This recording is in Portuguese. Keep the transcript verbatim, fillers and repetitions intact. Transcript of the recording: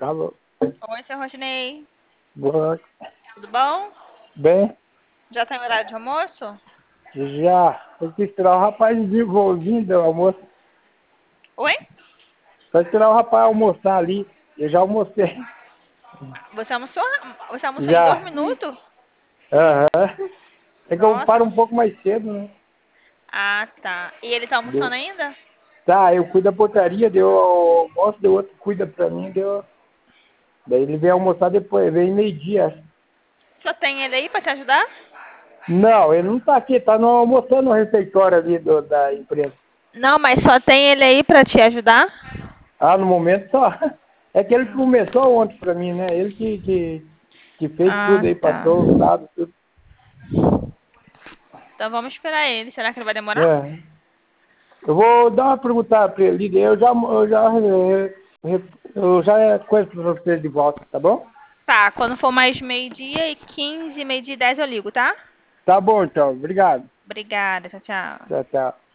Alô. Oi, seu Rodney. Boa. Tudo bom? Bem? Já tá em horário de almoço? Já. Eu quis tirar o rapaz de voozinho do almoço. Oi? Só tirar o rapaz almoçar ali. Eu já almocei. Você almoçou? Você almoçou em dois Já. minutos? Aham. É que eu paro Nossa. um pouco mais cedo, né? Ah, tá. E ele tá almoçando Deu. ainda? Tá, eu cuido da portaria, deu o almoço, deu outro que cuida pra mim, deu. Daí ele vem almoçar depois, vem meio-dia. Só tem ele aí pra te ajudar? Não, ele não tá aqui, tá no, almoçando no refeitório ali do, da empresa. Não, mas só tem ele aí pra te ajudar? Ah, no momento só. É que ele que Hum. começou ontem pra mim, né? Ele que, que, que fez Ah, tudo aí, tá. passou os dados, tudo. Então vamos esperar ele. Será que ele vai demorar? É. Eu vou dar uma perguntada pra ele, daí eu já, eu já, eu, eu já conheço pra você de volta, tá bom? Tá, quando for mais meio-dia e quinze, meio-dia e dez eu ligo, tá? Tá bom então, obrigado. Obrigada, tchau, tchau. Tchau, tchau.